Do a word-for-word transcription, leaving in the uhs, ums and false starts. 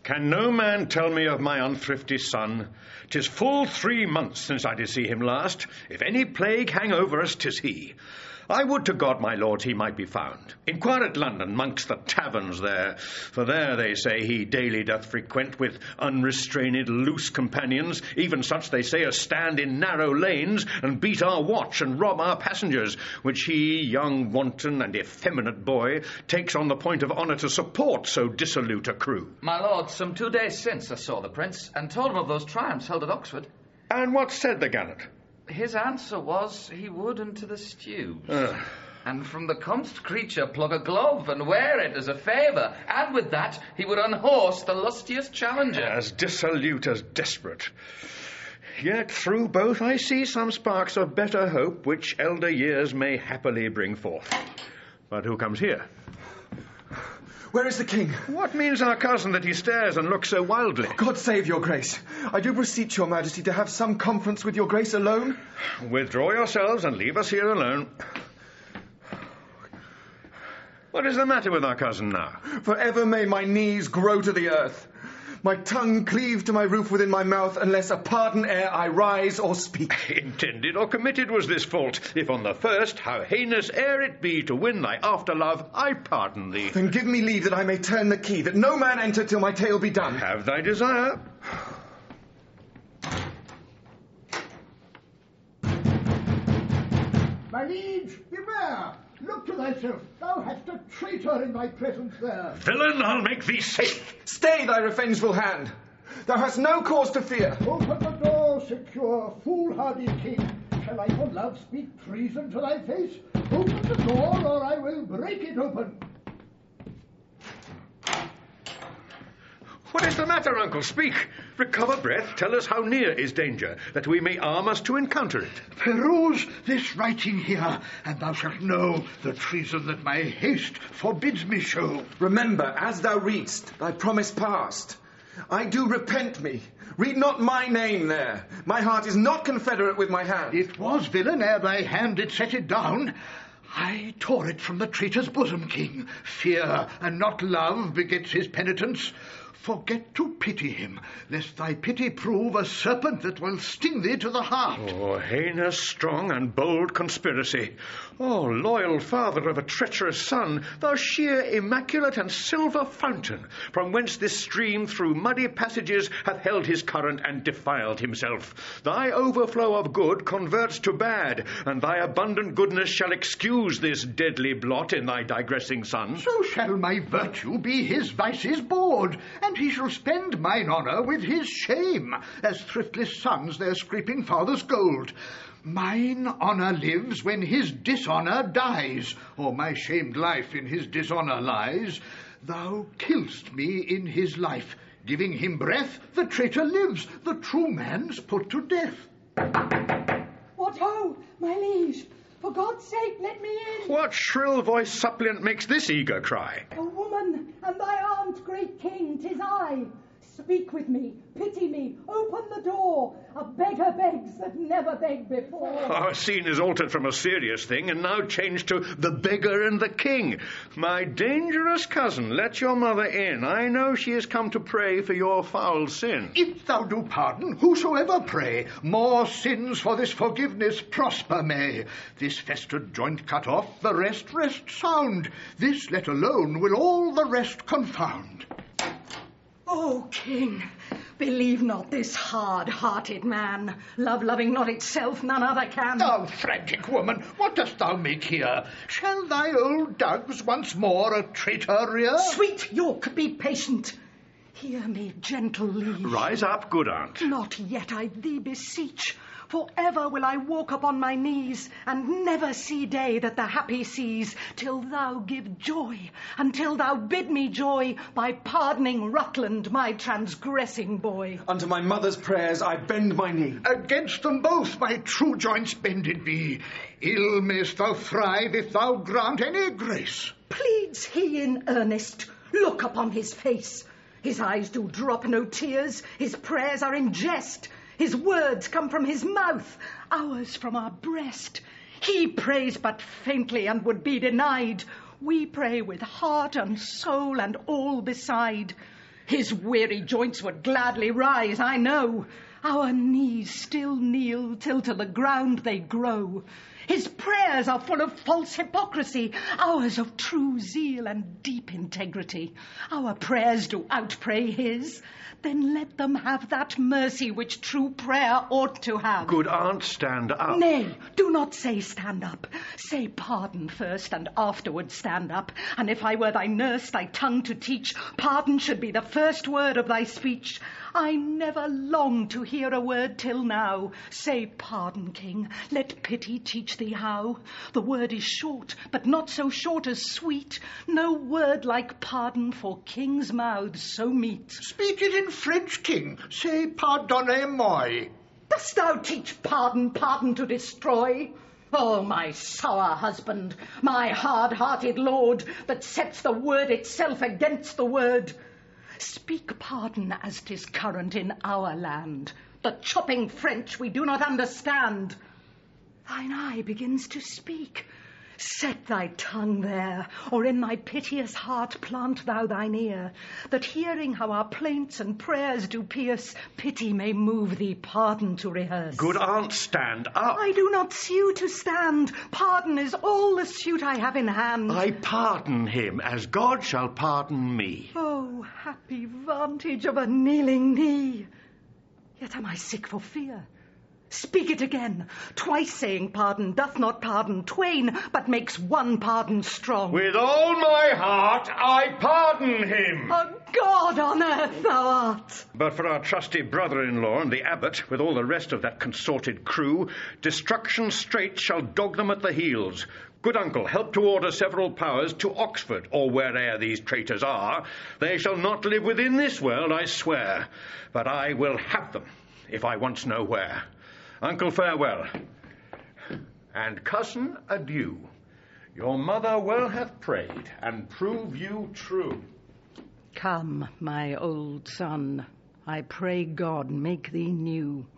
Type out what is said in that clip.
Can no man tell me of my unthrifty son? 'Tis full three months since I did see him last. If any plague hang over us, 'tis he. I would to God, my lords, he might be found. Inquire at London, mongst the taverns there, for there, they say, he daily doth frequent with unrestrained loose companions, even such, they say, as stand in narrow lanes, and beat our watch, and rob our passengers, which he, young wanton and effeminate boy, takes on the point of honour to support so dissolute a crew. My lord, some two days since I saw the prince, and told him of those triumphs held at Oxford. And what said the gallant? His answer was he would into the stews. Uh. And from the comst creature plug a glove and wear it as a favour, and with that he would unhorse the lustiest challenger. As dissolute as desperate. Yet through both I see some sparks of better hope, which elder years may happily bring forth. But who comes here? Where is the king? What means our cousin that he stares and looks so wildly? God save your grace. I do beseech your majesty to have some conference with your grace alone. Withdraw yourselves and leave us here alone. What is the matter with our cousin now? Forever may my knees grow to the earth. My tongue cleave to my roof within my mouth, unless a pardon ere I rise or speak. Intended or committed was this fault. If on the first, how heinous ere it be to win thy after-love, I pardon thee. Then give me leave that I may turn the key, that no man enter till my tale be done. Have thy desire. My liege, beware! Look to thyself. Thou hast a traitor in thy presence there. Villain, I'll make thee safe. Stay thy revengeful hand. Thou hast no cause to fear. Open the door, secure, foolhardy king. Shall I for love speak treason to thy face? Open the door, or I will break it open. What is the matter, uncle? Speak. Recover breath. Tell us how near is danger, that we may arm us to encounter it. Peruse this writing here, and thou shalt know the treason that my haste forbids me show. Remember, as thou readst, thy promise past. I do repent me. Read not my name there. My heart is not confederate with my hand. It was, villain, ere thy hand did set it down. I tore it from the traitor's bosom, king. Fear and not love begets his penitence. Forget to pity him, lest thy pity prove a serpent that will sting thee to the heart. Oh, heinous, strong, and bold conspiracy. Oh, loyal father of a treacherous son, thou sheer immaculate and silver fountain, from whence this stream through muddy passages hath held his current and defiled himself. Thy overflow of good converts to bad, and thy abundant goodness shall excuse this deadly blot in thy digressing son. So shall my virtue be his vice's board, and he shall spend mine honour with his shame, as thriftless sons their scraping father's gold. Mine honour lives when his dishonour dies, or my shamed life in his dishonour lies. Thou kill'st me in his life. Giving him breath, the traitor lives, the true man's put to death. What ho, my liege! For God's sake, let me in! What shrill-voiced suppliant makes this eager cry? A woman, and thy aunt, great king, 'tis I. Speak with me, pity me, open the door. A beggar begs that never begged before. Our scene is altered from a serious thing, and now changed to the beggar and the king. My dangerous cousin, let your mother in. I know she has come to pray for your foul sin. If thou do pardon, whosoever pray, more sins for this forgiveness prosper may. This festered joint cut off, the rest rest sound. This let alone will all the rest confound. O king, believe not this hard-hearted man. Love-loving not itself, none other can. Thou frantic woman, what dost thou make here? Shall thy old dugs once more a traitor rear? Sweet York, be patient. Hear me, gentle liege. Rise up, good aunt. Not yet, I thee beseech. For ever will I walk upon my knees, and never see day that the happy sees, till thou give joy, until thou bid me joy, by pardoning Rutland, my transgressing boy. Unto my mother's prayers I bend my knee. Against them both my true joints bended be. Ill mayst thou thrive if thou grant any grace. Pleads he in earnest? Look upon his face. His eyes do drop no tears, his prayers are in jest. His words come from his mouth, ours from our breast. He prays but faintly and would be denied. We pray with heart and soul and all beside. His weary joints would gladly rise, I know. Our knees still kneel till to the ground they grow. His prayers are full of false hypocrisy, ours of true zeal and deep integrity. Our prayers do outpray his. Then let them have that mercy which true prayer ought to have. Good aunt, stand up. Nay, do not say stand up. Say pardon first, and afterward stand up. And if I were thy nurse, thy tongue to teach, pardon should be the first word of thy speech. I never longed to hear a word till now. Say pardon, king, let pity teach thee how. The word is short, but not so short as sweet. No word like pardon for kings' mouths so meet. Speak it in French, king. Say pardonnez-moi. Dost thou teach pardon, pardon to destroy? Oh, my sour husband, my hard-hearted lord, that sets the word itself against the word. Speak pardon as 'tis current in our land. The chopping French we do not understand. Thine eye begins to speak. Set thy tongue there, or in my piteous heart plant thou thine ear, that hearing how our plaints and prayers do pierce, pity may move thee pardon to rehearse. Good aunt, stand up. I do not sue to stand. Pardon is all the suit I have in hand. I pardon him, as God shall pardon me. Oh, happy vantage of a kneeling knee! Yet am I sick for fear. Speak it again. Twice saying pardon doth not pardon twain, but makes one pardon strong. With all my heart I pardon him. A god on earth thou art. But for our trusty brother-in-law and the abbot, with all the rest of that consorted crew, destruction straight shall dog them at the heels. Good uncle, help to order several powers to Oxford, or where'er these traitors are. They shall not live within this world, I swear, but I will have them, if I once know where. Uncle, farewell. And cousin, adieu. Your mother well hath prayed, and prove you true. Come, my old son, I pray God make thee new.